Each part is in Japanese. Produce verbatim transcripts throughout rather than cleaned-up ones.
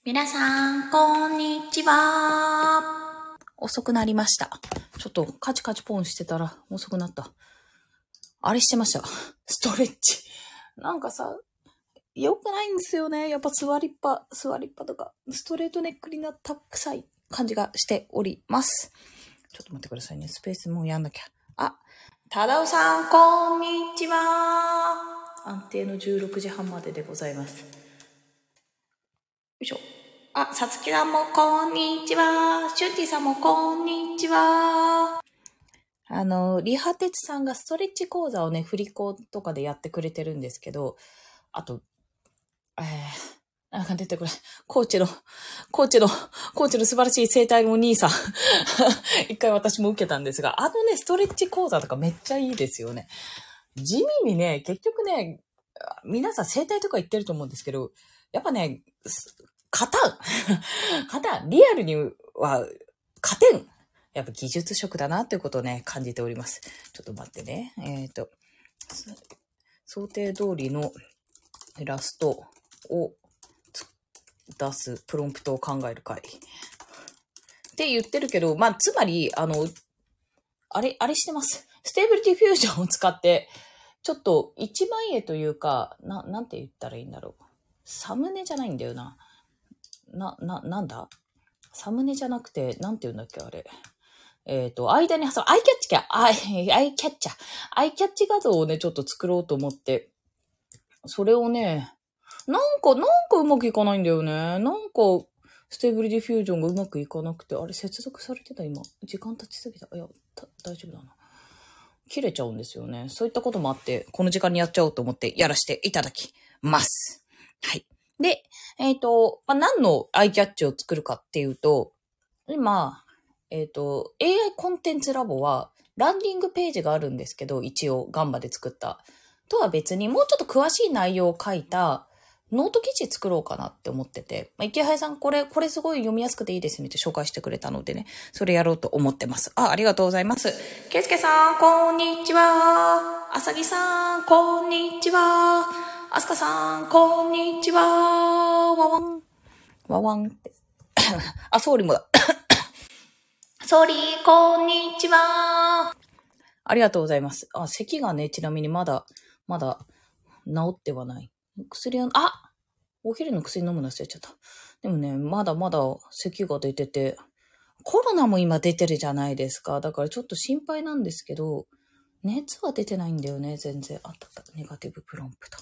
皆さん、こんにちは。遅くなりました。ちょっとカチカチポンしてたら遅くなった。あれしてました。ストレッチ。なんかさ、良くないんですよね。やっぱ座りっぱ、座りっぱとか、ストレートネックになった臭い感じがしております。ちょっと待ってくださいね。スペースもうやんなきゃ。あ、ただおさん、こんにちは。安定のじゅうろくじはんまででございます。よいしょ。あ、さつきさんもこんにちは。しゅんてぃさんもこんにちは。あの、リハテツさんがストレッチ講座をね、振り子とかでやってくれてるんですけど、あと、えー、なんか出てくる。コーチの、コーチの、コーチの素晴らしい生態のお兄さん。一回私も受けたんですが、あのね、ストレッチ講座とかめっちゃいいですよね。地味にね、結局ね、皆さん生態とか言ってると思うんですけど、やっぱね、勝たん勝たんリアルには勝てんやっぱ技術職だなということをね、感じております。ちょっと待ってね。えっと、想定通りのイラストを出すプロンプトを考える会って言ってるけど、まあ、つまり、あの、あれ、あれしてます。ステーブルディフュージョンを使って、ちょっと一枚絵というか、な、なんて言ったらいいんだろう。サムネじゃないんだよな。な、な、なんだサムネじゃなくて、なんて言うんだっけあれ。えっと、間に挟む、アイキャッチか、アイ、アイキャッチャー。アイキャッチ画像をね、ちょっと作ろうと思って、それをね、なんか、なんかうまくいかないんだよね。なんか、ステーブルディフュージョンがうまくいかなくて、あれ接続されてた今。時間経ちすぎた。いや、大丈夫だな。切れちゃうんですよね。そういったこともあって、この時間にやっちゃおうと思ってやらせていただきます。はい。で、えっと、まあ、何のアイキャッチを作るかっていうと、今、えっと、エーアイ コンテンツラボは、ランディングページがあるんですけど、一応、ガンバで作った。とは別に、もうちょっと詳しい内容を書いた、ノート記事作ろうかなって思ってて、まあ、池原さん、これ、これすごい読みやすくていいですねって紹介してくれたのでね、それやろうと思ってます。あ、ありがとうございます。けいすけさん、こんにちは。あさぎさん、こんにちは。あすかさん、こんにちは。わわん。わわんって。あ、総理もだ。総理、こんにちは。ありがとうございます。あ、咳がね、ちなみにまだ、まだ治ってはない。薬は、あお昼の薬飲むの忘れちゃった。でもね、まだまだ咳が出てて、コロナも今出てるじゃないですか。だからちょっと心配なんですけど、熱は出てないんだよね、全然。あったあった。ネガティブプロンプト。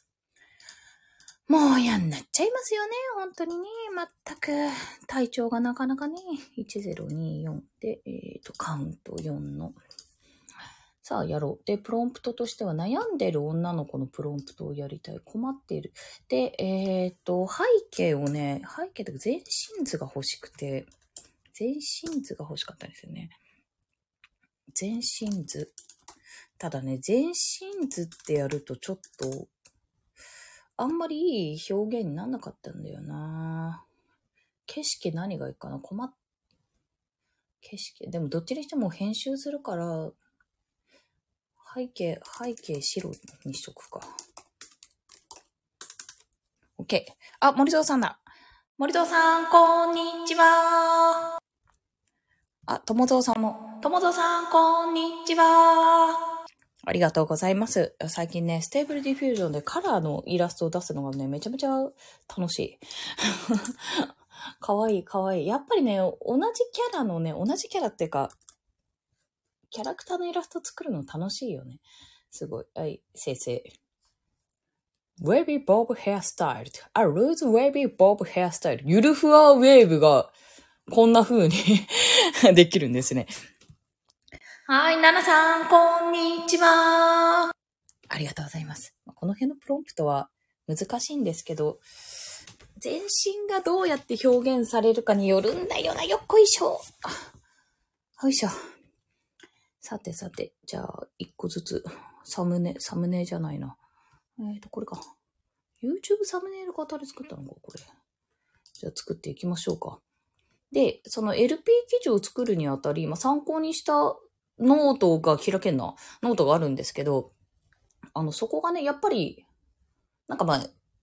もう嫌になっちゃいますよね、本当にね。まったく、体調がなかなかね、いちぜろによんで、えっと、カウントよんの。さあ、やろう。で、プロンプトとしては、悩んでる女の子のプロンプトをやりたい。困っている。で、えっと、背景をね、背景というか全身図が欲しくて、全身図が欲しかったんですよね。全身図。ただね、全身図ってやるとちょっと、あんまりいい表現にならなかったんだよな。景色何がいいかな困っ、景色。でもどっちにしても編集するから、背景、背景白にしとくか。OK。あ、森蔵さんだ。森蔵さん、こんにちは。あ、友蔵さんも。友蔵さん、こんにちは。ありがとうございます。最近ね、ステーブルディフュージョンでカラーのイラストを出すのがね、めちゃめちゃ楽しい。かわいいかわいい。やっぱりね、同じキャラのね、同じキャラっていうか、キャラクターのイラスト作るの楽しいよね。すごい。はい、先生。Wavy Bob Hairstyle。あ、Loose Wavy Bob Hairstyle。ゆるふわウェーブがこんな風にできるんですね。はい、ナナさん、こんにちは。ありがとうございます。この辺のプロンプトは難しいんですけど、全身がどうやって表現されるかによるんだよな。よっこいしょ。よいしょ。さてさて、じゃあ、一個ずつ、サムネ、サムネじゃないな。えっと、これか。YouTube サムネイル型で作ったのか、これ。じゃあ作っていきましょうか。で、その エルピー 記事を作るにあたり、まあ、参考にしたノートが開けんな、ノートがあるんですけど、あの、そこがね、やっぱり、なんかまあ、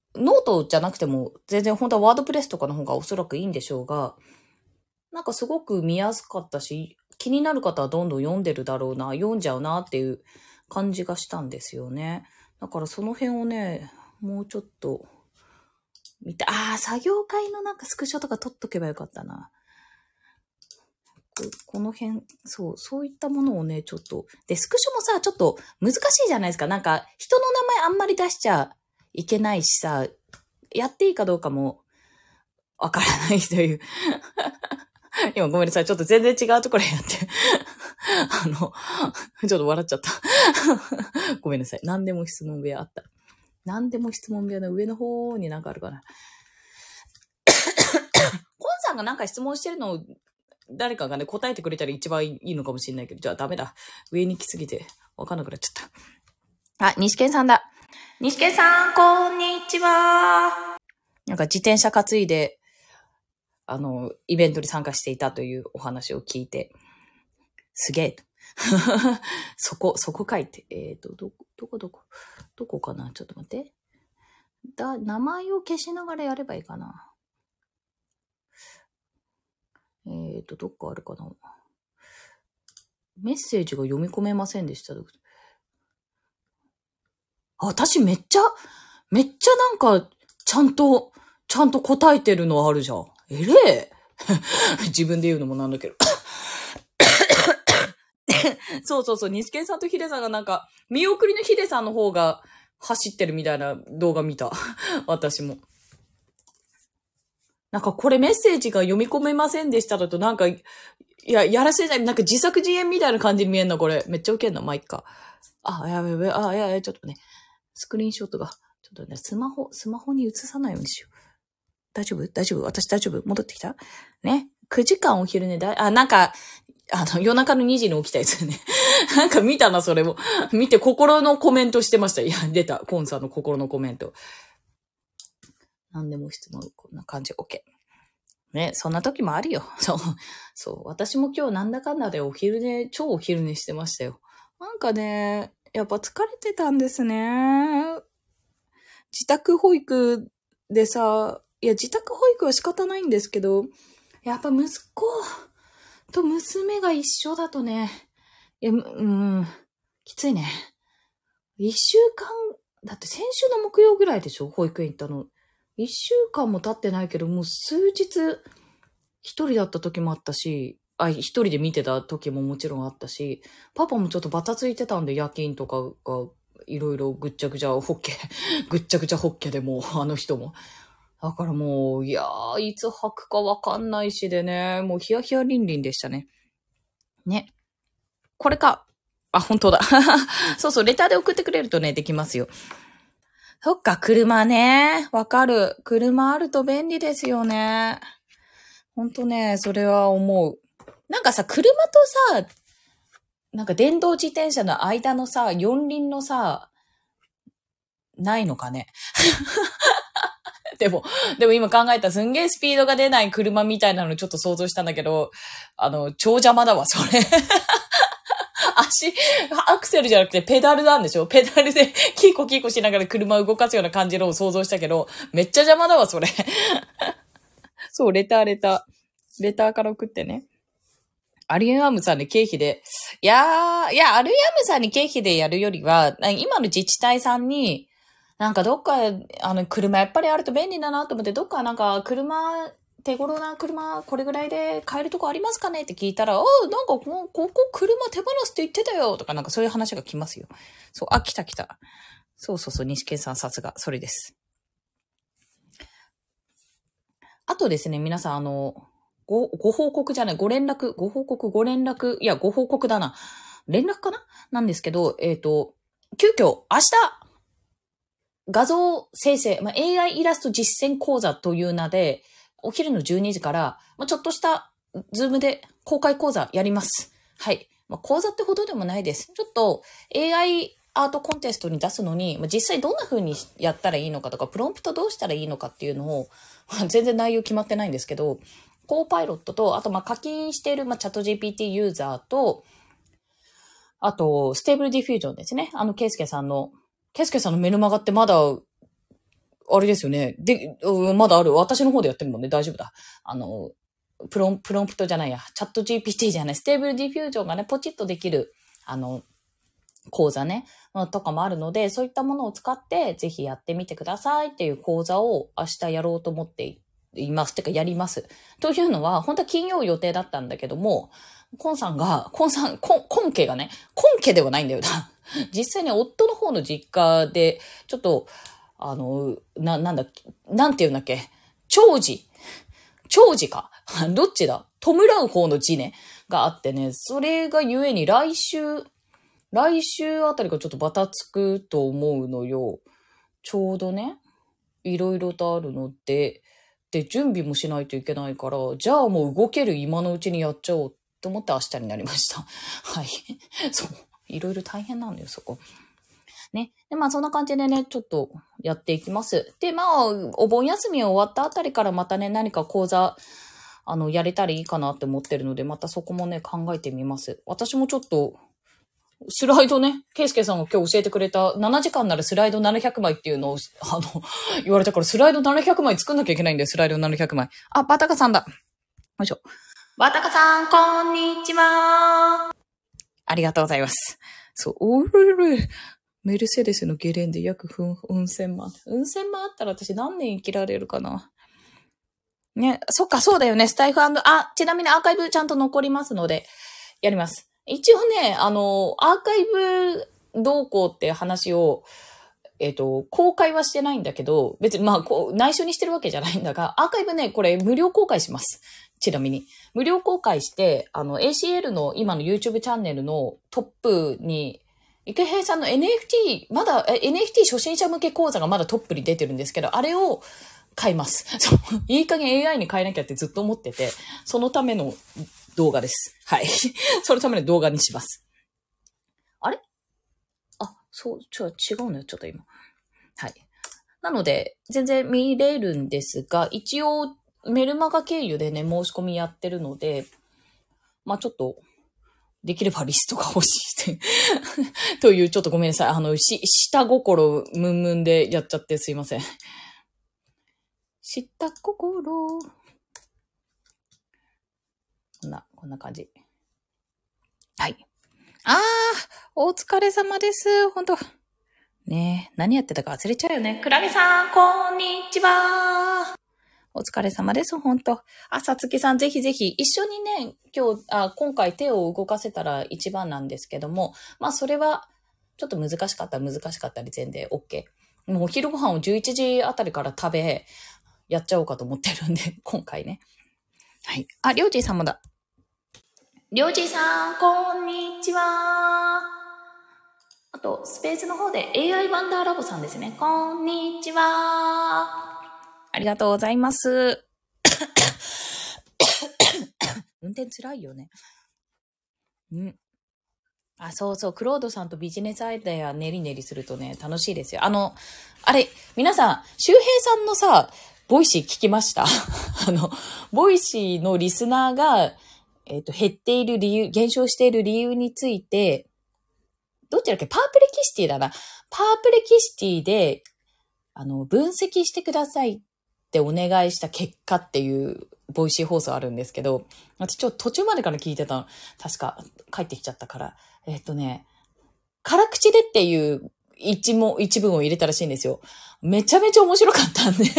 ノートじゃなくても全然本当はワードプレスとかの方がおそらくいいんでしょうが、なんかすごく見やすかったし、気になる方はどんどん読んでるだろうな、読んじゃうなっていう感じがしたんですよね。だからその辺をね、もうちょっと見て、ああ、作業会のなんかスクショとか撮っとけばよかったな。ここの辺、そう、そういったものをね、ちょっと。で、スクショもさ、ちょっと難しいじゃないですか。なんか、人の名前あんまり出しちゃいけないしさ、やっていいかどうかもわからないという。今ごめんなさい。ちょっと全然違うところやって。あの、ちょっと笑っちゃった。ごめんなさい。何でも質問部屋あった。何でも質問部屋の上の方になんかあるかな。コンさんがなんか質問してるのを誰かがね、答えてくれたら一番いいのかもしれないけど、じゃあダメだ。上に来すぎてわかんなくなっちゃった。あ、西健さんだ。西健さん、こんにちは。なんか自転車担いで、あの、イベントに参加していたというお話を聞いて、すげえ。そこ、そこ書いて。えっと、どこ、どこどこ、どこかなちょっと待って。だ、名前を消しながらやればいいかな。えっと、どっかあるかな。メッセージが読み込めませんでした。あ、私めっちゃ、めっちゃなんか、ちゃんと、ちゃんと答えてるのあるじゃん。えれえ。自分で言うのもなんだけど。そうそうそう、西健さんとヒデさんがなんか、見送りのヒデさんの方が走ってるみたいな動画見た。私も。なんかこれメッセージが読み込めませんでしただとなんか、いや、やらせない、なんか自作自演みたいな感じに見えんな、これ。めっちゃウケんな、まあ、いっか。あ、やべやべ、あ、いやいや、ちょっとね、スクリーンショットが、ちょっとね、スマホ、スマホに映さないようにしよう。大丈夫大丈夫私大丈夫戻ってきたね。くじかんお昼寝だ、あ、なんか、あの、夜中のにじに起きたやつね。なんか見たな、それも。見て心のコメントしてました。いや、出た。コンさんの心のコメント。なんでも質問、こんな感じ。OK。ね、そんな時もあるよ。そう。そう。私も今日なんだかんだでお昼寝、超お昼寝してましたよ。なんかね、やっぱ疲れてたんですね。自宅保育でさ、いや、自宅保育は仕方ないんですけど、やっぱ息子と娘が一緒だとね、いや、うん、きついね。一週間、だって先週の木曜ぐらいでしょ保育園行ったの。一週間も経ってないけど、もう数日一人だった時もあったし、あ、一人で見てた時ももちろんあったし、パパもちょっとバタついてたんで、夜勤とかがいろいろぐっちゃぐちゃホッケ、ぐっちゃぐちゃホッケでもう、あの人も。だからもう、いやー、いつ吐くかわかんないしでね、もうヒヤヒヤリンリンでしたね。ね。これか。あ、本当だ。そうそう、レターで送ってくれるとね、できますよ。そっか、車ね。わかる。車あると便利ですよね。ほんとね、それは思う。なんかさ、車とさ、なんか電動自転車の間のさ、四輪のさ、ないのかね。でも、でも今考えたらすんげえスピードが出ない車みたいなのちょっと想像したんだけど、あの、超邪魔だわ、それ。足、アクセルじゃなくてペダルなんでしょペダルでキーコキーコしながら車を動かすような感じのを想像したけど、めっちゃ邪魔だわ、それ。そう、レターレター。レターから送ってね。アリアムさんに経費で、いやー、いや、アリアムさんに経費でやるよりは、今の自治体さんに、なんかどっか、あの、車やっぱりあると便利だなと思って、どっかなんか車、手頃な車、これぐらいで買えるとこありますかねって聞いたら、おう、なんかここ、ここ車手放すって言ってたよとか、なんかそういう話が来ますよ。そう、あ、来た来た。そうそうそう、西健さんさすが、それです。あとですね、皆さん、あの、ご、ご報告じゃない、ご連絡、ご報告、ご連絡、いや、ご報告だな。連絡かななんですけど、えっと、急遽、明日、画像生成、まあ、エーアイ イラスト実践講座という名で、お昼のじゅうにじから、まあ、ちょっとした、ズームで公開講座やります。はい。まあ、講座ってほどでもないです。ちょっと、エーアイ アートコンテストに出すのに、まあ、実際どんな風にやったらいいのかとか、プロンプトどうしたらいいのかっていうのを、まあ、全然内容決まってないんですけど、コーパイロットと、あと、ま、課金している、まあ、チャット ジーピーティー ユーザーと、あと、ステーブルディフュージョンですね。あの、ケイスケさんの、ケイスケさんのメルマガってまだあれですよね。で、うんまだある。私の方でやってるもんね。大丈夫だ。あの、プロン、プロンプトじゃないや。チャット ジーピーティー じゃない。ステーブルディフュージョンがね、ポチッとできる、あの、講座ね、とかもあるので、そういったものを使って、ぜひやってみてくださいっていう講座を明日やろうと思っています。てか、やります。というのは、本当は金曜予定だったんだけども、コンさんが、コンさん、コン、コン家がね、コン家ではないんだよな。実際に夫の方の実家で、ちょっと、あの、な、なんだ、なんて言うんだっけ、長寿。長寿か。どっちだ弔う方の字ね。があってね、それがゆえに来週、来週あたりがちょっとバタつくと思うのよ。ちょうどね、いろいろとあるので、で、準備もしないといけないから、じゃあもう動ける今のうちにやっちゃおうと思って明日になりました。はい。そう。いろいろ大変なんだよ、そこ。ね。で、まあそんな感じでね、ちょっとやっていきます。で、まあ、お盆休み終わったあたりからまたね、何か講座、あの、やれたらいいかなって思ってるので、またそこもね、考えてみます。私もちょっと、スライドね、ケイスケさんが今日教えてくれたななじかんならスライドななひゃくまいっていうのを、あの、言われたからスライドななひゃくまい作んなきゃいけないんだよ、スライドななひゃくまい。あ、バタカさんだ。よいしょ。バタカさん、こんにちは。ありがとうございます。そう、おるる。メルセデスのゲレンデ約うんせんまん。うんせんまんあったら私何年生きられるかな。ね、そっか、そうだよね。スタイフ&、あ、ちなみにアーカイブちゃんと残りますので、やります。一応ね、あの、アーカイブどうこうって話を、えっと、公開はしてないんだけど、別にまあ、こう、内緒にしてるわけじゃないんだが、アーカイブね、これ無料公開します。ちなみに。無料公開して、あの、エーシーエル の今の YouTube チャンネルのトップに、池平さんの エヌエフティー、まだ、エヌエフティー 初心者向け講座がまだトップに出てるんですけど、あれを買います。そう。いい加減 エーアイ に変えなきゃってずっと思ってて、そのための動画です。はい。そのための動画にします。あれあ、そう、ちょ、違うのよ、ちょっと今。はい。なので、全然見れるんですが、一応、メルマガ経由でね、申し込みやってるので、まあちょっと、できればリストが欲しいってという、ちょっとごめんなさい。あの、し、下心ムンムンでやっちゃってすいません。下心。こんな、こんな感じ。はい。あー、お疲れ様です。本当ねえ、何やってたか忘れちゃうよね。クラゲさん、こんにちは。お疲れ様です、本当あ、さつきさん、ぜひぜひ、一緒にね、今日、あ、今回手を動かせたら一番なんですけども、まあ、それは、ちょっと難しかったら難しかったり全然 OK。もうお昼ご飯をじゅういちじあたりから食べ、やっちゃおうかと思ってるんで、今回ね。はい。あ、りょうじいさんもだ。りょうじいさん、こんにちは。あと、スペースの方で エーアイ ワンダーラボさんですね。こんにちは。ありがとうございます。運転つらいよね。うん。あ、そうそう。クロードさんとビジネスアイデア練り練りするとね、楽しいですよ。あの、あれ、皆さん、周平さんのさ、ボイシー聞きましたあの、ボイシーのリスナーが、えっと、減っている理由、減少している理由について、どっちだっけパープレキシティだな。パープレキシティで、あの、分析してくださいってお願いした結果っていうボイシー放送あるんですけど、私ちょっと途中までから聞いてたの。確か帰ってきちゃったから。えっとね、辛口でっていう一も、一文を入れたらしいんですよ。めちゃめちゃ面白かったんで。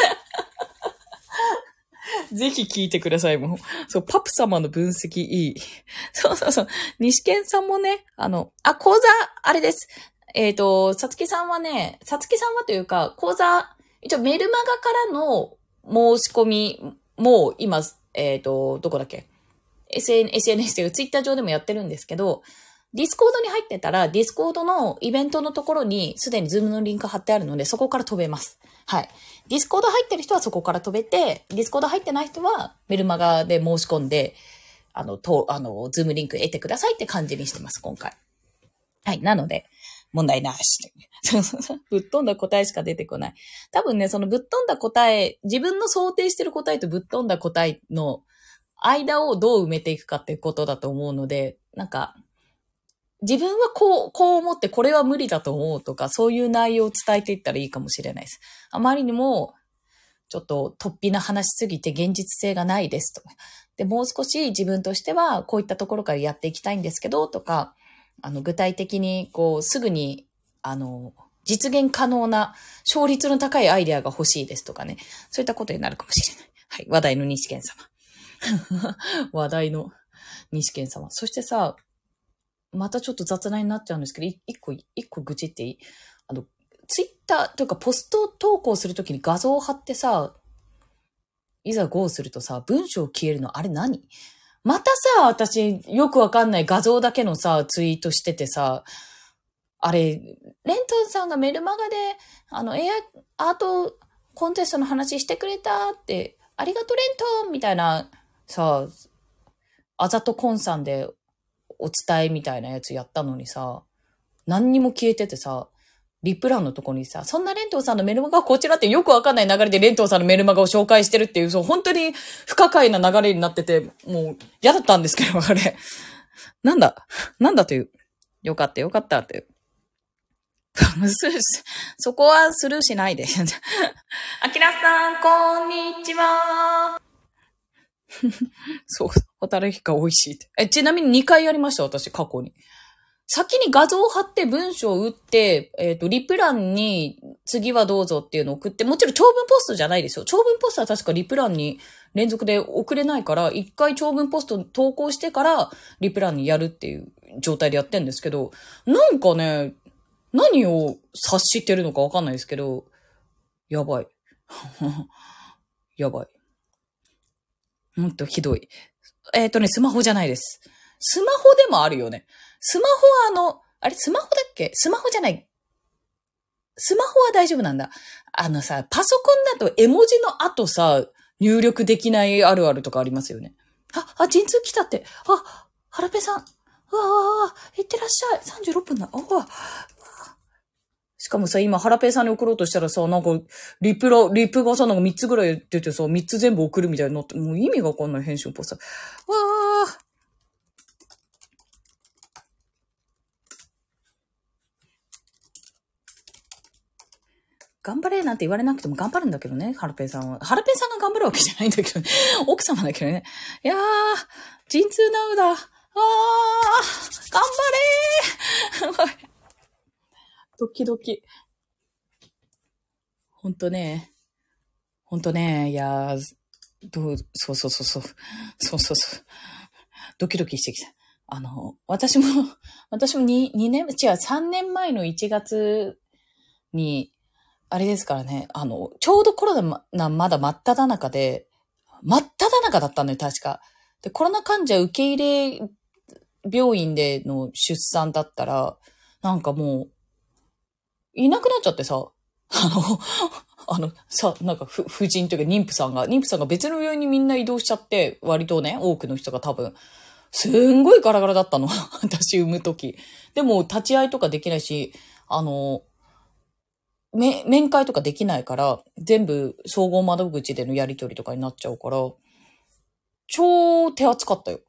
ぜひ聞いてください。もう。そう、パプ様の分析いい。そうそうそう。西健さんもね、あの、あ、講座、あれです。えっと、さつきさんはね、さつきさんはというか、講座、一応メルマガからの申し込みも今、えっと、どこだっけ ?エスエヌエス というツイッター上でもやってるんですけど、ディスコードに入ってたら、ディスコードのイベントのところにすでにズームのリンク貼ってあるので、そこから飛べます。はい。ディスコード入ってる人はそこから飛べて、ディスコード入ってない人はメルマガで申し込んで、あの、と、あの、ズームリンク得てくださいって感じにしてます、今回。はい。なので、問題なし。ぶっ飛んだ答えしか出てこない。多分ね、そのぶっ飛んだ答え、自分の想定してる答えとぶっ飛んだ答えの間をどう埋めていくかっていうことだと思うので、なんか、 自分はこう、こう思ってこれは無理だと思うとか、そういう内容を伝えていったらいいかもしれないです。あまりにも、ちょっと突飛な話しすぎて現実性がないですとか。で、もう少し自分としてはこういったところからやっていきたいんですけど、とか、あの、具体的にこう、すぐに、あの、実現可能な、勝率の高いアイデアが欲しいですとかね。そういったことになるかもしれない。はい。話題の西健様。話題の西健様。そしてさ、またちょっと雑談になっちゃうんですけど、い一個、一個愚痴っていい？あの、ツイッターというかポスト投稿するときに画像を貼ってさ、いざ ゴー するとさ、文章消えるのあれ何？またさ、私よくわかんない画像だけのさ、ツイートしててさ、あれ、レントンさんがメルマガで、あの、エアアートコンテストの話してくれたって、ありがとうレントンみたいな、さ、あざとコンさんでお伝えみたいなやつやったのにさ、何にも消えててさ、リプランのとこにさ、そんなレントンさんのメルマガはこちらってよくわかんない流れでレントンさんのメルマガを紹介してるっていう、そう、本当に不可解な流れになってて、もう嫌だったんですけど、あれ。なんだなんだという。よかったよかったっていう。そこはスルーしないで。あきらさん、こんにちは。そう、ホタルイカ美味しいって。え、ちなみににかいやりました、私、過去に。先に画像を貼って文章を打って、えっと、リプランに次はどうぞっていうのを送って、もちろん長文ポストじゃないですよ。長文ポストは確かリプランに連続で送れないから、一回長文ポスト投稿してからリプランにやるっていう状態でやってんですけど、なんかね、何を察してるのかわかんないですけど、やばい。やばい。ほんとひどい。えっとね、スマホじゃないです。スマホでもあるよね。スマホはあの、あれスマホだっけ？スマホじゃない。スマホは大丈夫なんだ。あのさ、パソコンだと絵文字の後さ、入力できないあるあるとかありますよね。あ、あ、陣痛来たって。あ、ハラペさん。うわうわうわ、いってらっしゃい。さんじゅうろっぷんだ。うわ。しかもさ、今、ハラペイさんに送ろうとしたらさ、なんか、リプラ、リプがさ、なんかみっつぐらい出てさ、みっつ全部送るみたいになって、もう意味がわかんない編集っぽさ。わー。頑張れなんて言われなくても頑張るんだけどね、ハラペイさんは。ハラペイさんが頑張るわけじゃないんだけどね。奥様だけどね。いやー、陣痛ナウだ。あー、頑張れードキドキ。ほんとね。ほんとね。いやー、どう、そうそうそうそう。そうそうそう。ドキドキしてきた。あの、私も、私もに、にねん、違う、さんねんまえのいちがつに、あれですからね、あの、ちょうどコロナまだ真っ只中で、真っ只中だったんだよ、確か。で、コロナ患者受け入れ病院での出産だったら、なんかもう、いなくなっちゃってさ、あの、あの、さ、なんか、ふ、婦人というか妊婦さんが、妊婦さんが別の病院にみんな移動しちゃって、割とね、多くの人が多分、すんごいガラガラだったの。私産むとき。でも、立ち会いとかできないし、あの、め、面会とかできないから、全部総合窓口でのやり取りとかになっちゃうから、超手厚かったよ。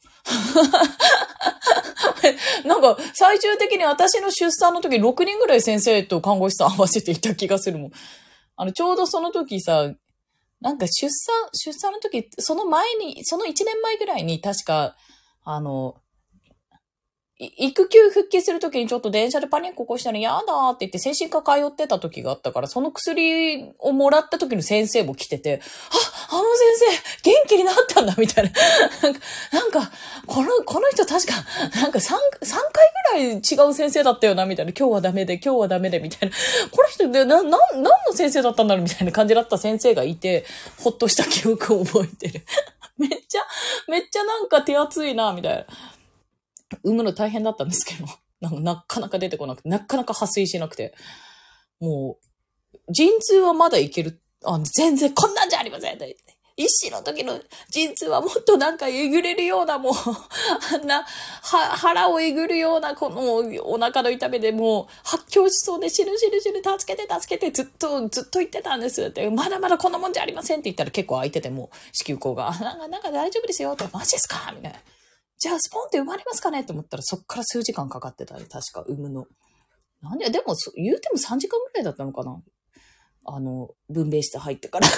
なんか、最終的に私の出産の時ろくにんぐらい先生と看護師さん合わせていた気がするもん。あの、ちょうどその時さ、なんか出産、出産の時、その前に、そのいちねんまえぐらいに確か、あの、育休復帰するときにちょっと電車でパニック起こしたら嫌だって言って精神科通ってた時があったから、その薬をもらった時の先生も来てて、あ、あの先生、元気になったんだみたいな。なんか、なんかこの、この人確か、なんかさん、さんかいぐらい違う先生だったよな、みたいな。今日はダメで、今日はダメで、みたいな。この人で、な、な、何の先生だったんだろうみたいな感じだった先生がいて、ほっとした記憶を覚えてる。めっちゃ、めっちゃなんか手厚いな、みたいな。産むの大変だったんですけど、なんかなかなか出てこなくて、なかなか破水しなくて、もう、陣痛はまだいける。あ、全然こんなんじゃありません。一子の時の陣痛はもっとなんかえぐれるような、もう、あんな、は、腹をえぐるような、このお腹の痛みでもう、発狂しそうで、死ぬ死ぬ死ぬ、助けて助けて、ずっと、ずっと言ってたんですって、まだまだこんなもんじゃありませんって言ったら結構空いてても、子宮口が、なんか、なんか大丈夫ですよって、マジですかみたいな。 じゃあスポンって生まれますかねと思ったらそっから数時間かかってたね。確か産むの。なんで、でも言うてもさんじかんぐらいだったのかな。あの、分娩室入ってから。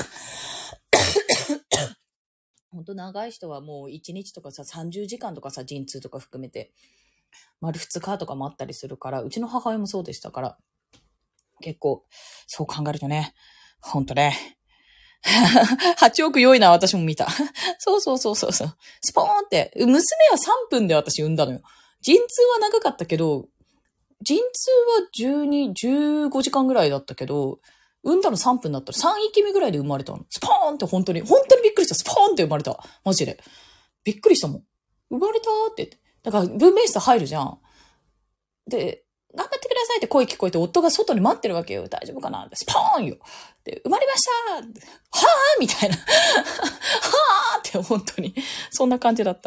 ほんと長い人はもういちにちとかさ、さんじゅうじかんとかさ、陣痛とか含めて、丸ふつかとかもあったりするから、うちの母親もそうでしたから、結構、そう考えるとね、ほんとね、はちおく良いな、私も見た。そうそうそうそうそう。スポーンって、娘はさんぷんで私産んだのよ。陣痛は長かったけど、陣痛はじゅうに、じゅうごじかんぐらいだったけど、産んだのさんぷんだったらさん息目ぐらいで生まれたの。スポーンって本当に、本当にびっくりした。スポーンって生まれた。マジで。びっくりしたもん。生まれたって言って。だから分娩室入るじゃん。で、頑張ってくださいって声聞こえて、夫が外に待ってるわけよ。大丈夫かなって、スポーンよ。で、生まれましたはぁみたいな。はぁって本当に。そんな感じだった。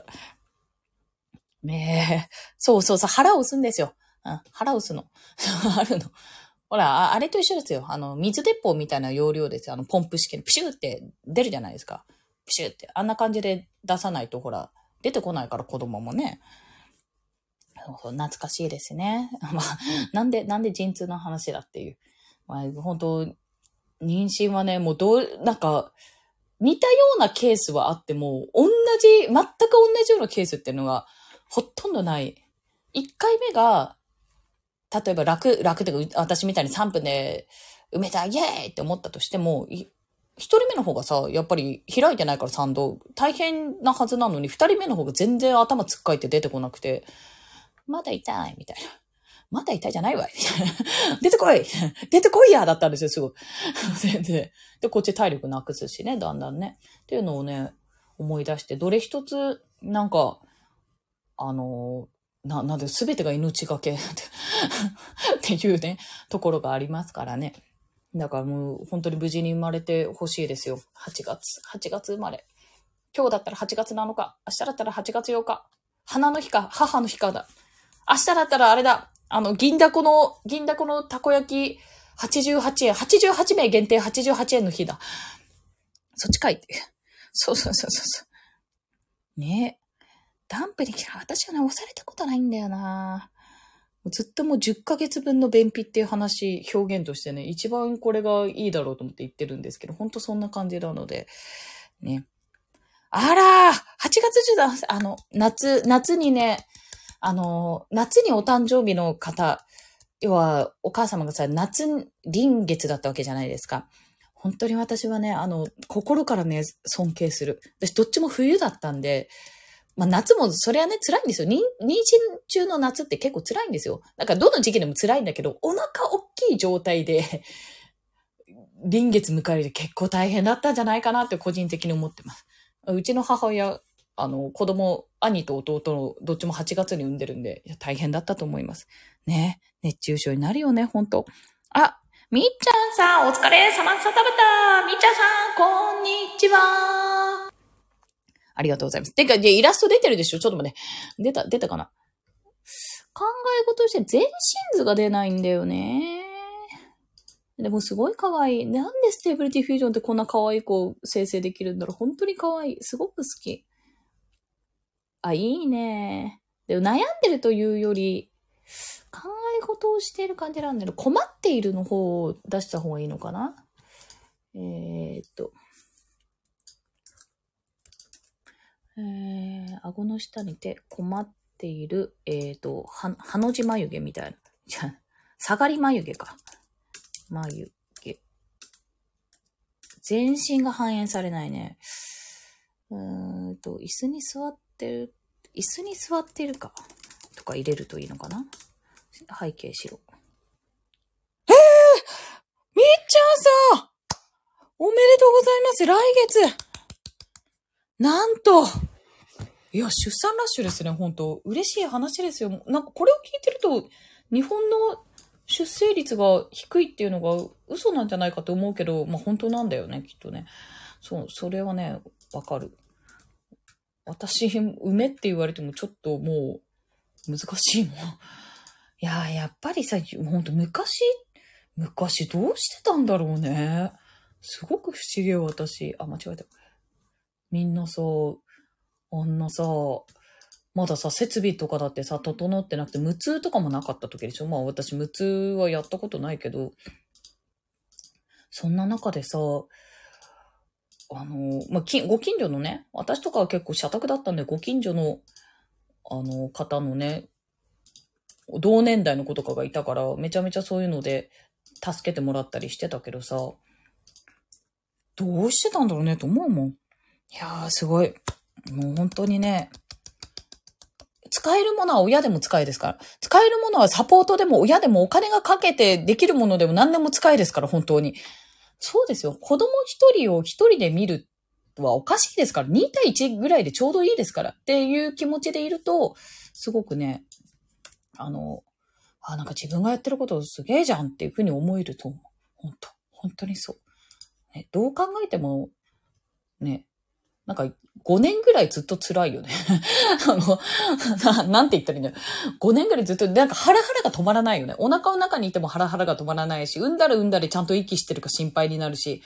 ねえ。そうそうそう、腹を押すんですよ。うん、腹を押すの。あるの。ほら、あれと一緒ですよ。あの、水鉄砲みたいな容量ですよ。あの、ポンプ式でプシューって出るじゃないですか。プシューって。あんな感じで出さないと、ほら、出てこないから子供もね。懐かしいですね。まあ、なんで、なんで陣痛の話だっていう。まあ、本当妊娠はね、もうどう、なんか、似たようなケースはあっても、同じ、全く同じようなケースっていうのが、ほとんどない。いっかいめが、例えば楽、楽っていうか、私みたいにさんぷんで埋めた、イエーイって思ったとしても、一人目の方がさ、やっぱり開いてないから産道、大変なはずなのに、二人目の方が全然頭つっかいて出てこなくて、まだ痛いみたいな。まだ痛いじゃないわいみたいな。出てこい出てこいやだったんですよ、すごい。全然。で、こっち体力なくすしね、だんだんね。っていうのをね、思い出して、どれ一つ、なんか、あの、な、なんで、すべてが命がけっていうね、ところがありますからね。だからもう、本当に無事に生まれてほしいですよ。はちがつ。はちがつ生まれ。今日だったらはちがつなのか。明日だったらはちがつようか。花の日か、母の日かだ。明日だったらあれだ。あの、銀だこの、銀だこのたこ焼きはちじゅうはちえん。はちじゅうはちめい限定はちじゅうはちえんの日だ。そっちかいって。そうそうそうそう。ねえ。ダンプに私はね、押されたことないんだよな。ずっともうじゅっかげつぶんの便秘っていう話、表現としてね、一番これがいいだろうと思って言ってるんですけど、ほんとそんな感じなので、ね。あらー !はちがつじゅうだ、あの、夏、夏にね、あの、夏にお誕生日の方、要は、お母様がさ、夏、臨月だったわけじゃないですか。本当に私はね、あの、心からね、尊敬する。私、どっちも冬だったんで、まあ、夏も、それはね、辛いんですよ。妊娠中の夏って結構辛いんですよ。だから、どの時期でも辛いんだけど、お腹大きい状態で、臨月迎えるで結構大変だったんじゃないかなって個人的に思ってます。うちの母親、あの、子供、兄と弟のどっちもはちがつに産んでるんで、いや大変だったと思います。ね。熱中症になるよね、ほんと。あ、みっちゃんさん、お疲れ様さ食べたみっちゃんさん、こんにちはありがとうございます。てか、イラスト出てるでしょちょっと待って。出た、出たかな考え事して全身図が出ないんだよね。でもすごい可愛い。なんでステーブルティフュージョンってこんな可愛い子を生成できるんだろう。本当に可愛い。すごく好き。あ、いいね。で悩んでるというより、考え事をしている感じなんだけど、困っているの方を出した方がいいのかなえー、っと。えー、顎の下に手、困っている、えー、っと、は、はの字眉毛みたいな。じゃあ、下がり眉毛か。眉毛。全身が反映されないね。うーんと、椅子に座ってる、椅子に座ってるか。とか入れるといいのかな背景白。えーみっちゃんさんおめでとうございます来月なんといや、出産ラッシュですね、本当嬉しい話ですよ。なんかこれを聞いてると、日本の出生率が低いっていうのが嘘なんじゃないかと思うけど、まあ本当なんだよね、きっとね。そう、それはね、わかる。私、梅って言われてもちょっともう難しいもん。いやー、やっぱりさ、ほんと昔、昔どうしてたんだろうね。すごく不思議よ、私。あ、間違えた。みんなさ、あんなさ、 まださ、設備とかだってさ、整ってなくて、無痛とかもなかった時でしょ。まあ私、無痛はやったことないけど、そんな中でさ、あの、まあ、き、ご近所のね、私とかは結構社宅だったんで、ご近所の、あの、方のね、同年代の子とかがいたから、めちゃめちゃそういうので、助けてもらったりしてたけどさ、どうしてたんだろうねと思うもん。いやー、すごい。もう本当にね、使えるものは親でも使えですから。使えるものはサポートでも親でもお金がかけてできるものでも何でも使えですから、本当に。そうですよ。子供一人を一人で見るはおかしいですから。に対いちぐらいでちょうどいいですから。っていう気持ちでいると、すごくね、あの、あ、なんか自分がやってることすげえじゃんっていうふうに思えると思う。本当本当にそう。ね、どう考えても、ね、なんかごねんぐらいずっと辛いよね。あのな、なんて言ったらいいんだよ。ごねんぐらいずっと、なんかハラハラが止まらないよね。お腹の中にいてもハラハラが止まらないし、産んだら産んだでちゃんと息してるか心配になるし、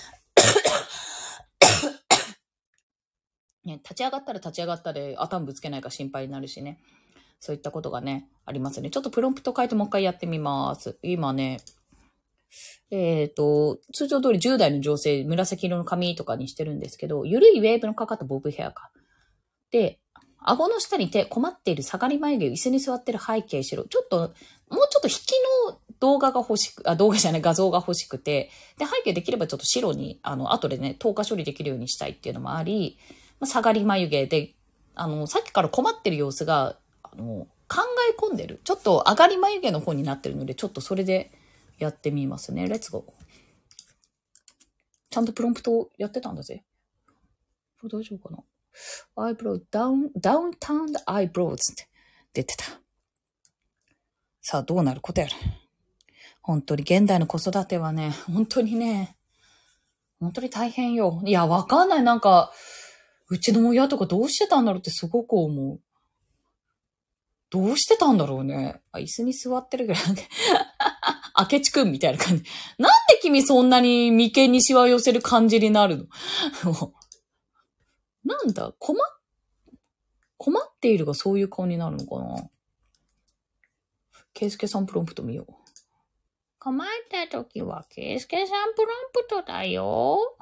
ね、立ち上がったら立ち上がったで頭ぶつけないか心配になるしね。そういったことがね、ありますね。ちょっとプロンプト変えてもう一回やってみます。今ね、えっと、通常通りじゅう代の女性、紫色の髪とかにしてるんですけど、ゆるいウェーブのかかったボブヘアか。で、顎の下に手、困っている下がり眉毛を椅子に座ってる背景しろ。ちょっと、もうちょっと引きの動画が欲しく、あ、動画じゃない画像が欲しくて、で、背景できればちょっと白に、あの、後でね、透過処理できるようにしたいっていうのもあり、まあ、下がり眉毛で、あの、さっきから困ってる様子が、あの、考え込んでる。ちょっと上がり眉毛の方になってるので、ちょっとそれでやってみますね。レッツゴー。ちゃんとプロンプトやってたんだぜ。これ大丈夫かな？アイブロウ、ダウン、ダウンタウンアイブロウズって出てた。さあ、どうなることやら。本当に現代の子育てはね、本当にね、本当に大変よ。いや、わかんない。なんか、うちの親とかどうしてたんだろうってすごく思う。どうしてたんだろうね。あ、椅子に座ってるぐらい。明智くんみたいな感じ。なんで君そんなに眉間にシワ寄せる感じになるの？なんだ、困っ、困っているがそういう顔になるのかな。ケイスケさんプロンプト見よう。困った時はケイスケさんプロンプトだよ。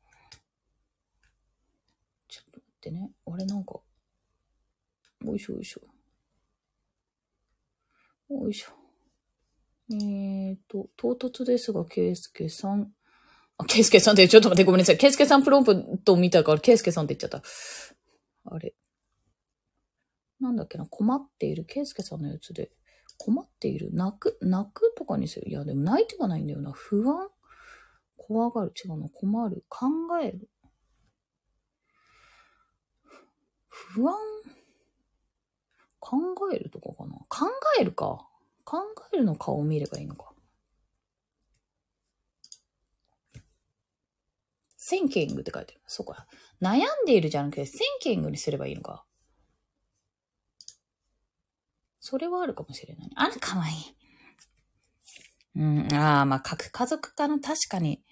ちょっと待ってね。あれなんか。よいしょよいしょ。よいしょ。えーと、唐突ですが、ケイスケさん。あ、ケイスケさんって、ちょっと待って、ごめんなさい。ケイスケさんプロンプト見たから、ケイスケさんって言っちゃった。あれ。なんだっけな、困っている。ケイスケさんのやつで。困っている。泣く、泣くとかにする。いや、でも泣いてはないんだよな。不安怖がる。違うな。困る。考える。不安考えるとかかな。考えるか。考えるの顔を見ればいいのか。thinking って書いてる。そうか。悩んでいるじゃなくて thinking にすればいいのか。それはあるかもしれない。あら、かわいい。うん、ああ、まあ、核家族かな。確かに。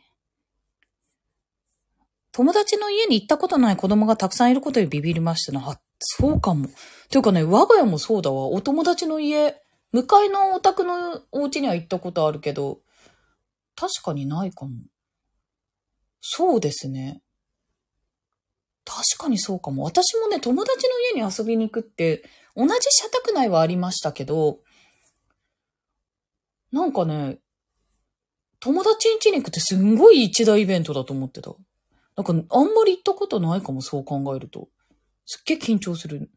友達の家に行ったことない子供がたくさんいることでビビりましたね。あ、そうかも。ていうかね、我が家もそうだわ。お友達の家、向かいのお宅のお家には行ったことあるけど、確かにないかも。そうですね。確かにそうかも。私もね、友達の家に遊びに行くって、同じ社宅内はありましたけど、なんかね、友達ん家に行くってすんごい一大イベントだと思ってた。なんか、あんまり行ったことないかも、そう考えると。すっげえ緊張する。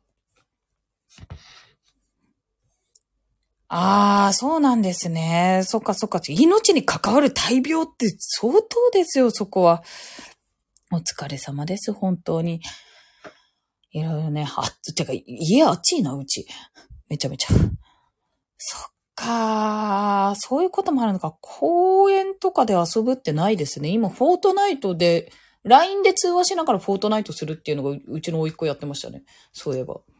ああ、そうなんですね。そっかそっか。命に関わる大病って相当ですよ、そこは。お疲れ様です、本当に。いろいろね、あ、てか、家暑いな、うち。めちゃめちゃ。そっかー、そういうこともあるのか。公園とかで遊ぶってないですね。今、フォートナイトで、ライン で通話しながらフォートナイトするっていうのがう、うちの甥っ子やってましたね。そういえば。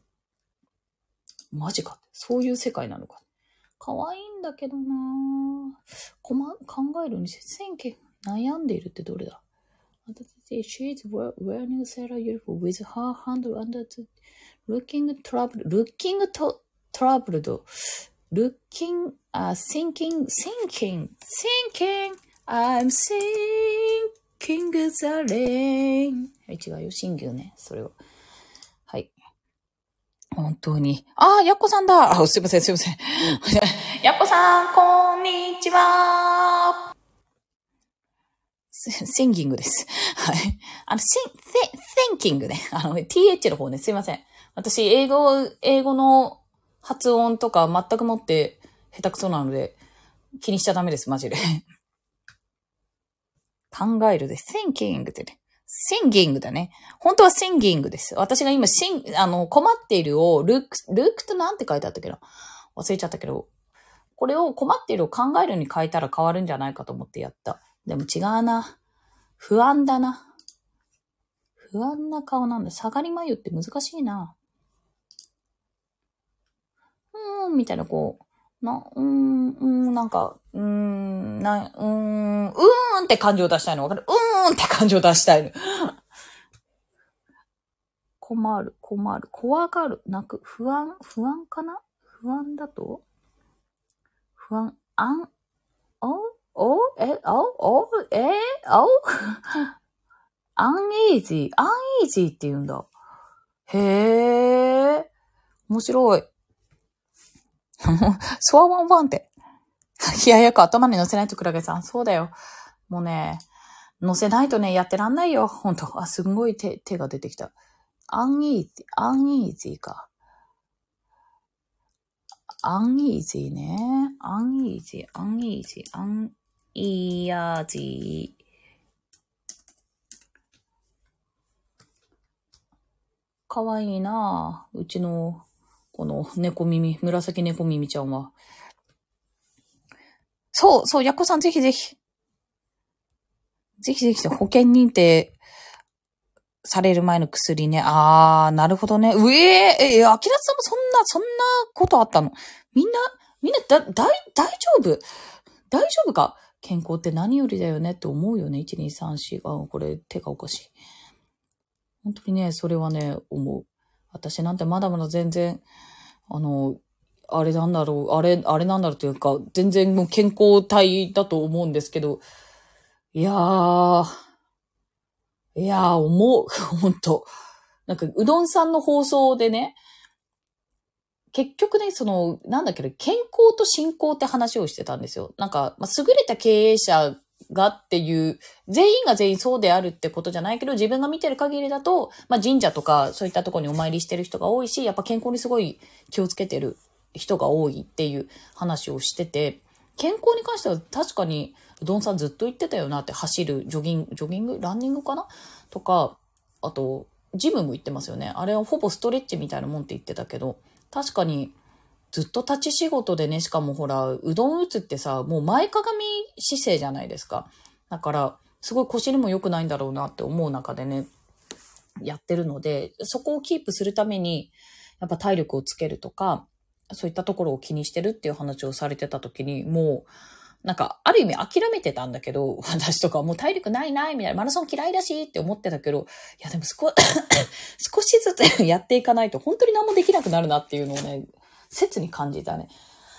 マジか。そういう世界なのか。可愛いんだけどなぁ。こま、考えるに、千家悩んでいるってどれだ？ She is wearing Sarah uniform with her hand under the looking trouble, looking to, troubled, looking, uh, thinking, thinking, thinking, I'm thinking the rain.はい、違うよ。singing ね。それを。はい。本当に。ああ、やっこさんだ。あ、すいません、すいません。やっこさん、こんにちは。シンギングです。はい。あの、シン、thinking ね。あの、ティーエイチ の方ね。すいません。私、英語、英語の発音とか全くもって下手くそなので、気にしちゃダメです、マジで。考えるで、thinking ってね。singing だね。本当は singing です。私が今、sing、あの、困っているを、look、look となんて書いてあったっけど、忘れちゃったけど、これを困っているを考えるに変えたら変わるんじゃないかと思ってやった。でも違うな。不安だな。不安な顔なんだ。下がり眉って難しいな。うーん、みたいな、こう、な、うーん、うーん、なんか、うーん、な、うーん、うーんって感情を出したいの。わかる？うーんって感情を出したいの。困る、困る、怖がる、泣く、不安、不安かな？不安だと不安、あん、おおえ、おおえおアンイージー、アンイージーって言うんだ。へー。面白い。ソワワンワンって。いややく頭に乗せないとクラゲさん。そうだよ。もうね、乗せないとね、やってらんないよ。ほんと。あ、すんごい手、手が出てきた。アンイージー、アンイージーか。アンイージーね。アンイージー、アンイージー、アンイージー。かわいいなぁ。うちの、この猫耳、紫猫耳ちゃんは。そう、そう、やっこさんぜひぜひ。ぜひぜひ、保険認定される前の薬ね。あー、なるほどね。うえー、え、あきらさんもそんな、そんなことあったの？みんな、みんな、だ、だい、大丈夫？大丈夫か？健康って何よりだよねって思うよね。いち、に、さん、よん。あ、これ手がおかしい。本当にね、それはね、思う。私なんてまだまだ全然、あの、あれなんだろう、あれ、あれなんだろうというか、全然もう健康体だと思うんですけど、いやー、いやー、思う。本当なんか、うどんさんの放送でね、結局ね、その、なんだっけど、健康と信仰って話をしてたんですよ。なんか、まあ、優れた経営者がっていう、全員が全員そうであるってことじゃないけど、自分が見てる限りだと、まあ、神社とかそういったところにお参りしてる人が多いし、やっぱ健康にすごい気をつけてる人が多いっていう話をしてて、健康に関しては確かに、うどんさんずっと言ってたよなって、走る、ジョギング、ジョギングランニングかなとか、あと、ジムも行ってますよね。あれはほぼストレッチみたいなもんって言ってたけど、確かに、ずっと立ち仕事でね、しかもほら、うどん打つってさ、もう前かがみ姿勢じゃないですか。だから、すごい腰にも良くないんだろうなって思う中でね、やってるので、そこをキープするために、やっぱ体力をつけるとか、そういったところを気にしてるっていう話をされてた時に、もう、なんか、ある意味諦めてたんだけど、私とかもう体力ないないみたいな、マラソン嫌いだしって思ってたけど、いやでも少少しずつやっていかないと本当に何もできなくなるなっていうのをね、切に感じたね。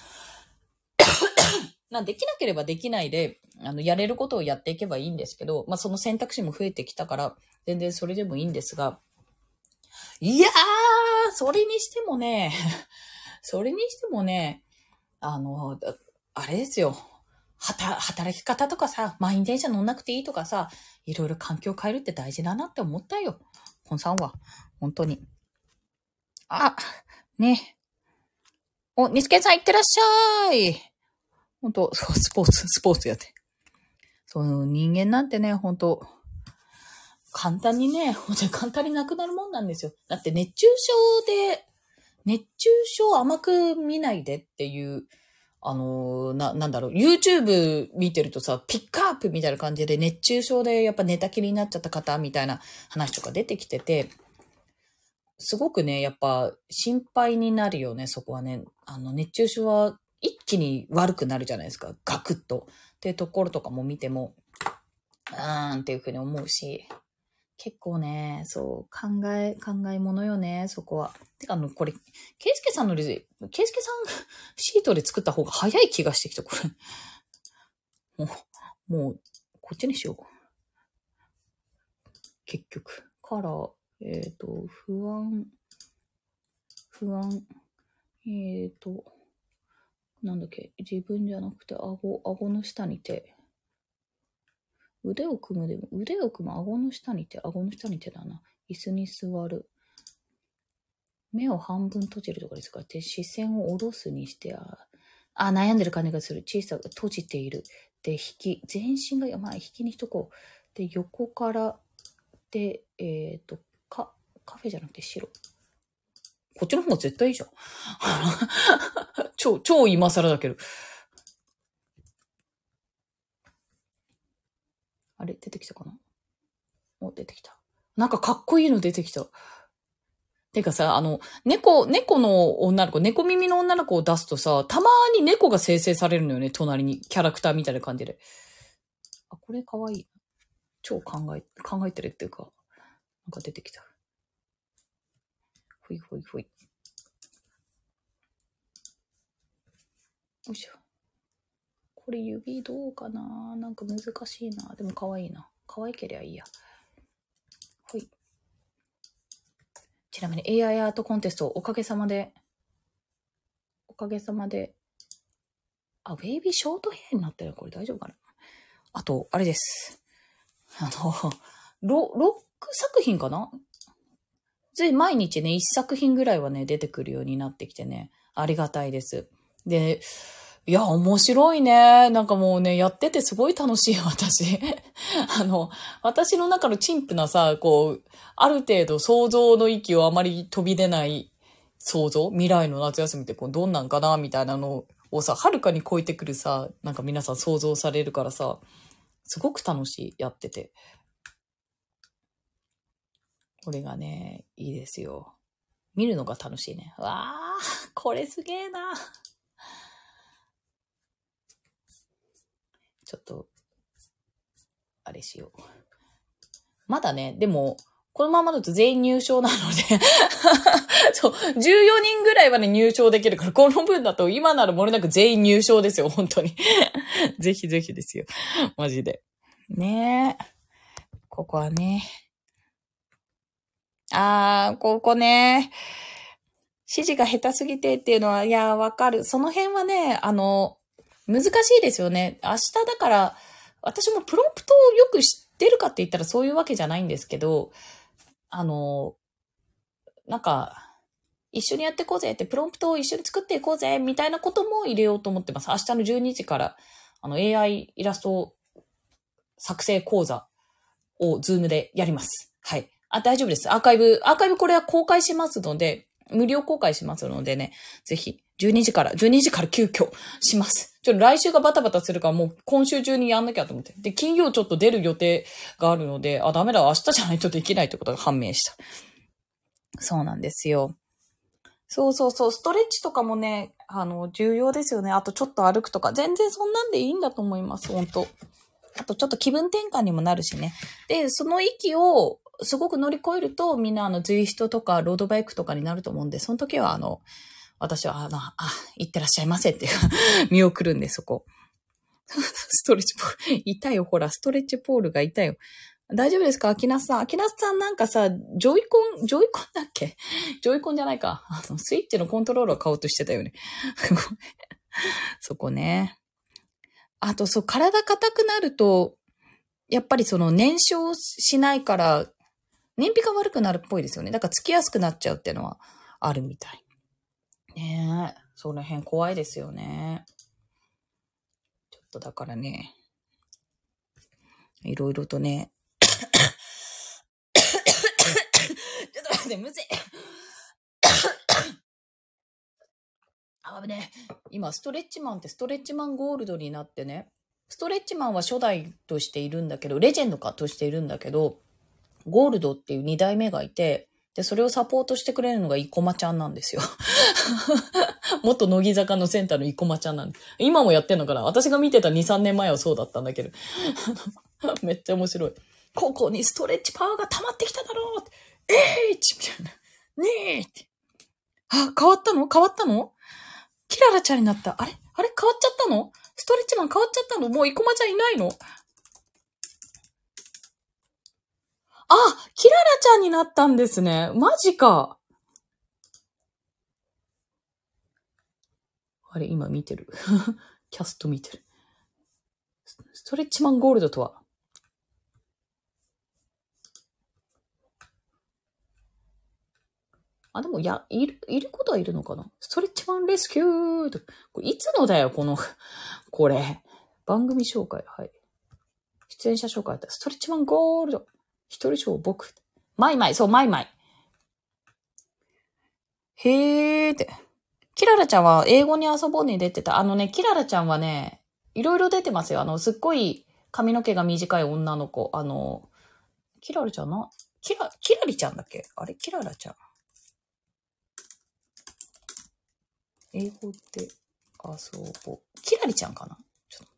なできなければできないで、あの、やれることをやっていけばいいんですけど、まあその選択肢も増えてきたから、全然それでもいいんですが、いやー、それにしてもね、それにしてもね、あの、あれですよ。はた、働き方とかさ、満員電車乗んなくていいとかさ、いろいろ環境を変えるって大事だなって思ったよ。本さんは。本当に。あ、ね。お、ニスケさんいってらっしゃい。本当そう、スポーツ、スポーツやって。その人間なんてね、本当簡単にね、本当に簡単になくなるもんなんですよ。だって熱中症で、熱中症甘く見ないでっていう、あのー、な、なんだろう、YouTube 見てるとさ、ピックアップみたいな感じで熱中症でやっぱ寝たきりになっちゃった方みたいな話とか出てきてて、すごくね、やっぱ心配になるよね、そこはね。あの、熱中症は一気に悪くなるじゃないですか、ガクッと。っていうところとかも見ても、うーんっていうふうに思うし、 結構ね、そう、考え、考えものよね、そこは。てか、あの、これ、ケイスケさんのレゼ、ケイスケさんシートで作った方が早い気がしてきた、これ。もう、もう、こっちにしよう。結局。カラー、えっと、不安、不安、えっと、なんだっけ、自分じゃなくて、顎、顎の下に手。腕を組むでも、腕を組む、顎の下に手、顎の下に手だな。椅子に座る。目を半分閉じるとかですかって、視線を下ろすにして、あ、あ悩んでる感じがする。小さく閉じている。で、引き、全身が、まあ、引きにしとこう。で、横から、で、えっと、か、カフェじゃなくて白。こっちの方が絶対いいじゃん。超、超今更だけど。あれ出てきたかな？お、出てきた。なんかかっこいいの出てきた。てかさ、あの、猫、猫の女の子、猫耳の女の子を出すとさ、たまに猫が生成されるのよね、隣に。キャラクターみたいな感じで。あ、これかわいい。超考え、考えてるっていうか、なんか出てきた。ふいふいふい。よいしょ。これ指どうかな？なんか難しいな。でも可愛いな。可愛けりゃいいや。ほい。ちなみに エーアイ アイアートコンテストおかげさまで、おかげさまで、あ、ウェイビーショートヘアになってる。これ大丈夫かな？あと、あれです。あの、ロ、ロック作品かな？ぜ毎日ね、一作品ぐらいはね、出てくるようになってきてね、ありがたいです。で、いや、面白いね。なんかもうね、やっててすごい楽しい、私。あの、私の中の陳腐なさ、こう、ある程度想像の域をあまり飛び出ない想像、未来の夏休みってこうどんなんかなみたいなのをさ、はるかに超えてくるさ、なんか皆さん想像されるからさ、すごく楽しい、やってて。これがね、いいですよ。見るのが楽しいね。わー、これすげーな。ちょっと、あれしよう。まだね、でも、このままだと全員入賞なのでそう、じゅうよにんぐらいはね、入賞できるから、この分だと今なら漏れなく全員入賞ですよ、本当に。ぜひぜひですよ。マジで。ねえ。ここはね。あー、ここね。指示が下手すぎてっていうのは、いやー、わかる。その辺はね、あの、難しいですよね。明日だから、私もプロンプトをよく知ってるかって言ったらそういうわけじゃないんですけど、あの、なんか、一緒にやっていこうぜって、プロンプトを一緒に作っていこうぜ、みたいなことも入れようと思ってます。明日のじゅうにじから、あの、エーアイ イラスト作成講座をズームでやります。はい。あ、大丈夫です。アーカイブ、アーカイブこれは公開しますので、無料公開しますのでね、ぜひ、じゅうにじから、じゅうにじから急遽します。ちょっと来週がバタバタするからもう今週中にやんなきゃと思って。で、金曜ちょっと出る予定があるので、あ、ダメだ、明日じゃないとできないってことが判明した。そうなんですよ。そうそうそう、ストレッチとかもね、あの、重要ですよね。あとちょっと歩くとか、全然そんなんでいいんだと思います、本当。あとちょっと気分転換にもなるしね。で、その域をすごく乗り越えると、みんなあの、ツイストとかロードバイクとかになると思うんで、その時はあの、私はあの、あ、行ってらっしゃいませって見送るんで、そこ。ストレッチポール。いたよ、ほら、ストレッチポールがいたよ。大丈夫ですか？秋夏さん。秋夏さんなんかさ、ジョイコン、ジョイコンだっけ？ジョイコンじゃないか。あの、スイッチのコントローラー買おうとしてたよね。そこね。あと、そう、体硬くなると、やっぱりその燃焼しないから、燃費が悪くなるっぽいですよね。だからつきやすくなっちゃうっていうのはあるみたい。ねえ。その辺怖いですよね。ちょっとだからね、いろいろとね、ちょっと待って、むずい。あぶね、今、ストレッチマンってストレッチマンゴールドになってね、ストレッチマンは初代としているんだけど、レジェンドかとしているんだけど、ゴールドっていう二代目がいて、で、それをサポートしてくれるのが生駒ちゃんなんですよ。元乃木坂のセンターの生駒ちゃんなんです。今もやってんのかな？私が見てたに、さんねんまえはそうだったんだけど。めっちゃ面白い。 ここにストレッチパワーが溜まってきただろうえーちみたいな。ねえって。あ、変わったの変わったのキララちゃんになった。あれあれ変わっちゃったのストレッチマン変わっちゃったのもう生駒ちゃんいないのあ、キララちゃんになったんですね。マジか。あれ、今見てる。キャスト見てる。ストレッチマンゴールドとは。あ、でも、や、いる、いることはいるのかなストレッチマンレスキューとこれいつのだよ、この、これ。番組紹介、はい。出演者紹介だった。ストレッチマンゴールド。一人称僕。マイマイ、そう、マイマイ。へーって。キララちゃんは英語に遊ぼうに出てた。あのね、キララちゃんはね、いろいろ出てますよ。あの、すっごい髪の毛が短い女の子。あの、キララちゃんな、キラ、キラリちゃんだっけあれキララちゃん。英語で遊ぼう。キラリちゃんかなちょっ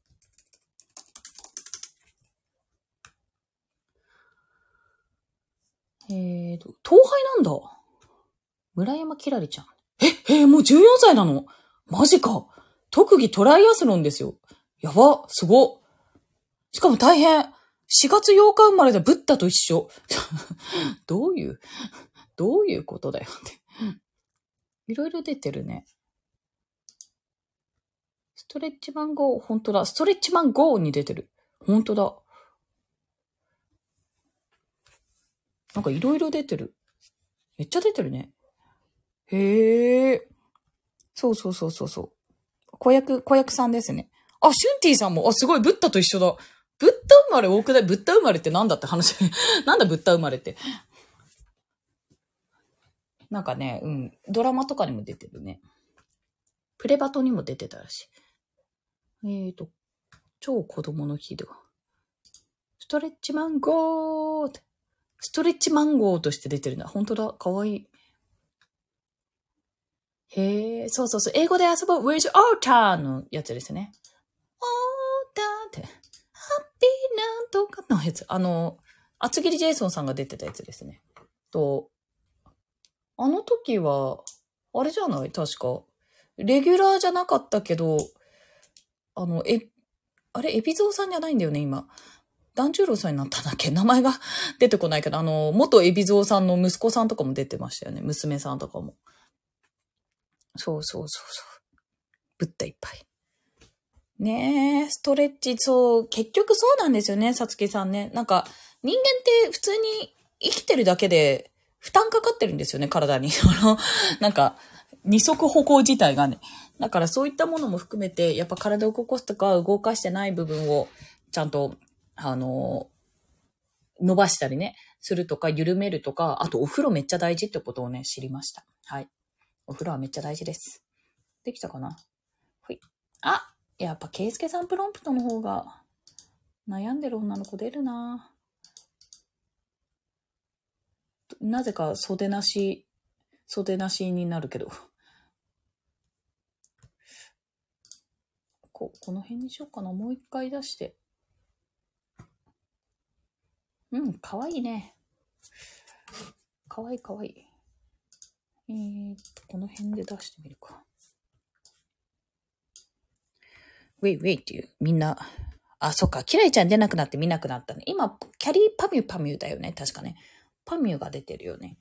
と。えーと、東廃なんだ。村山キラリちゃん。え、えー、もうじゅうよんさいなのマジか。特技トライアスロンですよ。やば、すご。しかも大変。しがつようか生まれでブッダと一緒。どういう、どういうことだよって。いろいろ出てるね。ストレッチマンゴー、ほんとだ。ストレッチマンゴーに出てる。ほんとだ。なんかいろいろ出てる。めっちゃ出てるね。へえ。そうそうそうそうそう。子役、子役さんですね。あ、シュンティさんも、あ、すごい、ブッダと一緒だ。ブッダ生まれ多くない？ブッダ生まれってなんだって話。なんだブッダ生まれって。なんかね、うん。ドラマとかにも出てるね。プレバトにも出てたらしい。えーと、超子供の日では。ストレッチマンゴーって。ストレッチマンゴーとして出てるな。ほんとだ。かわいい。へえ、そうそうそう。英語で遊ぼう。Where's our turn? のやつですね。our turn って。ハッピーなんとかのやつ。あの、厚切りジェイソンさんが出てたやつですね。と、あの時は、あれじゃない確か。レギュラーじゃなかったけど、あの、え、あれ、エビゾーさんじゃないんだよね、今。團十郎さんになったんだっけ名前が出てこないけど、あの、元エビゾーさんの息子さんとかも出てましたよね。娘さんとかも。そうそうそうそう。ぶったいっぱい。ねえ、ストレッチ、そう、結局そうなんですよね、さつきさんね。なんか、人間って普通に生きてるだけで負担かかってるんですよね、体に。あの、なんか、二足歩行自体がね。だからそういったものも含めて、やっぱ体を動かすとか動かしてない部分をちゃんと、あの、伸ばしたりね、するとか、緩めるとか、あとお風呂めっちゃ大事ってことをね、知りました。はい。お風呂はめっちゃ大事です。できたかなほい。あやっぱ、ケイスケさんプロンプトの方が、悩んでる女の子出るななぜか袖なし、袖なしになるけど。こ、この辺にしようかな。もう一回出して。うん、かわいいね。かわいいかわいい。えーっと、この辺で出してみるか。ウェイウェイっていう、みんな、あ、そっか、キライちゃん出なくなって見なくなったね。今、キャリーパミュパミュだよね、確かね。パミュが出てるよね。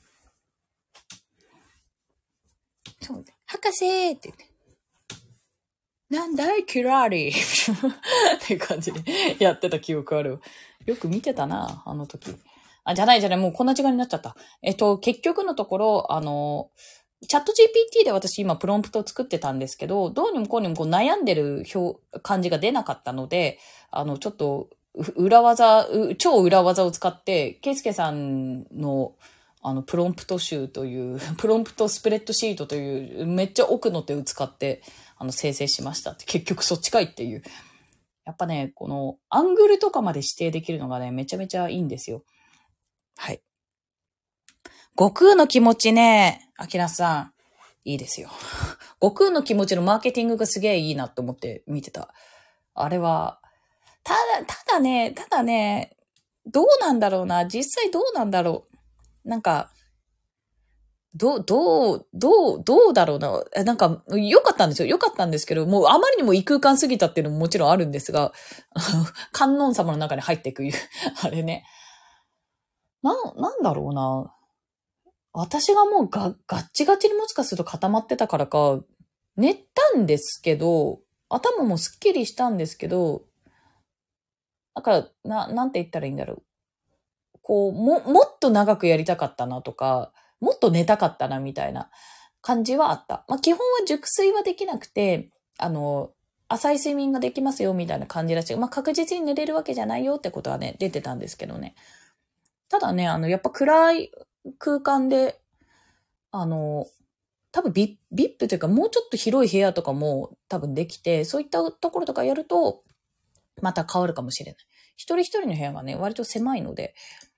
そう、博士って言って。なんだい、キラリっていう感じでやってた記憶ある。よく見てたな、あの時。あ、じゃないじゃない、もうこんな時間になっちゃった。えっと、結局のところ、あの、チャット ジーピーティー で私今プロンプトを作ってたんですけど、どうにもこうにもこう悩んでる表、感じが出なかったので、あの、ちょっと、裏技、超裏技を使って、ケイスケさんの、あの、プロンプト集という、プロンプトスプレッドシートという、めっちゃ奥の手を使って、あの、生成しましたって、結局そっちかいっていう。やっぱね、この、アングルとかまで指定できるのがね、めちゃめちゃいいんですよ。はい。悟空の気持ちね、アキラさん、いいですよ。悟空の気持ちのマーケティングがすげえいいなと思って見てた。あれは、ただ、ただね、ただね、 どうなんだろうな。実際どうなんだろう。なんか、どう、どう、どう、どうだろうな。えなんか、良かったんですよ。良かったんですけど、もうあまりにも異空間すぎたっていうのももちろんあるんですが、観音様の中に入っていく、あれね。な、なんだろうな。私がもうが、ガッチガチにもしかすると固まってたからか、寝たんですけど、頭もすっきりしたんですけど、だから、な、なんて言ったらいいんだろう。こう、も、もっと長くやりたかったなとか、もっと寝たかったなみたいな感じはあった。まあ、基本は熟睡はできなくて、あの、浅い睡眠ができますよみたいな感じらしい。まあ、確実に寝れるわけじゃないよってことはね、出てたんですけどね。ただね、あの、やっぱ暗い空間で、あの、多分ビ、ビップというかもうちょっと広い部屋とかも多分できて、そういったところとかやると、また変わるかもしれない。一人一人の部屋がね、割と狭いので、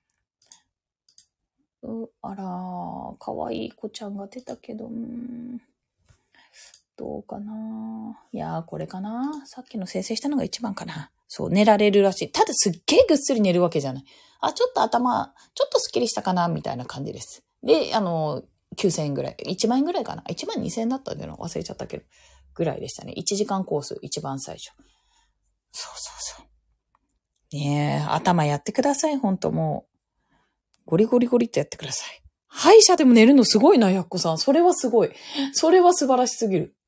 うあらー、かわいい子ちゃんが出たけど、うーんどうかないやー、これかなさっきの生成したのが一番かな。そう、寝られるらしい。ただすっげーぐっすり寝るわけじゃない。あ、ちょっと頭、ちょっとスッキリしたかなみたいな感じです。で、あの、きゅうせんえんぐらい。いちまん円ぐらいかな ?いちまんにせんえんだったんだよな。忘れちゃったけど。ぐらいでしたね。いちじかんコース、一番最初。そうそうそう。ねえ、頭やってください、ほんともう。ゴリゴリゴリってやってください。歯医者でも寝るのすごいな、やっこさん。それはすごい。それは素晴らしすぎる。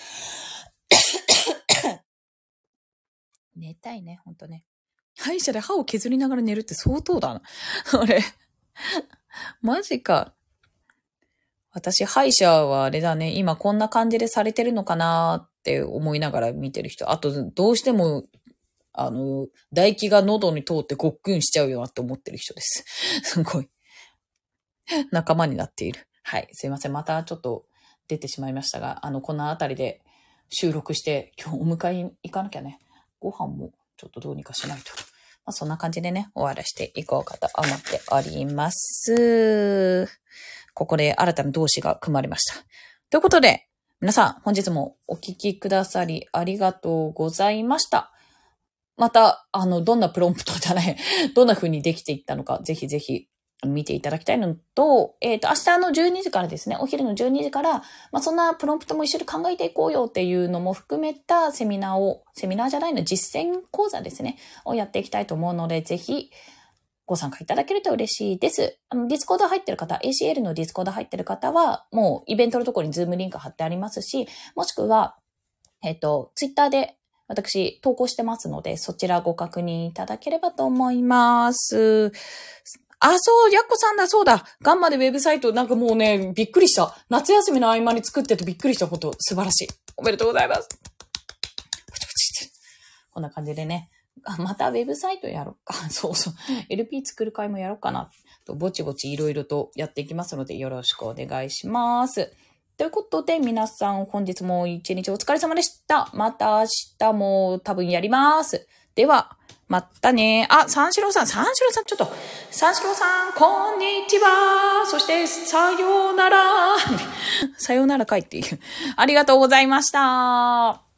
寝たいね、ほんとね。歯医者で歯を削りながら寝るって相当だな。あれ。マジか。私、歯医者はあれだね、今こんな感じでされてるのかなって思いながら見てる人。あと、どうしても、あの、唾液が喉に通ってごっくんしちゃうよなって思ってる人です。すごい。仲間になっている。はい。すいません。またちょっと出てしまいましたが、あの、このあたりで収録して、今日お迎えに行かなきゃね。ご飯もちょっとどうにかしないと。まあ、そんな感じでね、終わらしていこうかと思っております。ここで新たな動詞が組まれました。ということで、皆さん、本日もお聞きくださりありがとうございました。また、あの、どんなプロンプトじゃない、どんな風にできていったのか、ぜひぜひ見ていただきたいのと、えっと、明日のじゅうにじからですね、お昼のじゅうにじから、まあ、そんなプロンプトも一緒に考えていこうよっていうのも含めたセミナーを、セミナーじゃないの、実践講座ですね、をやっていきたいと思うので、ぜひ、ご参加いただけると嬉しいです。あの、ディスコード入ってる方、エーシーエル のディスコード入ってる方は、もうイベントのところにズームリンク貼ってありますし、もしくは、えっと、ツイッターで私投稿してますので、そちらご確認いただければと思います。あ、そう、やっこさんだ、そうだ。ガンマでウェブサイト、なんかもうね、びっくりした。夏休みの合間に作っててびっくりしたこと、素晴らしい。おめでとうございます。ポチポチって。こんな感じでね。あ、またウェブサイトやろうか。そうそう。エルピー 作る会もやろうかな。とぼちぼちいろいろとやっていきますので、よろしくお願いします。ということで、皆さん本日も一日お疲れ様でした。また明日も多分やります。では、またね。あ、三四郎さん、三四郎さん、ちょっと、三四郎さん、こんにちは。そして、さようなら。さようならかいっていう。ありがとうございました。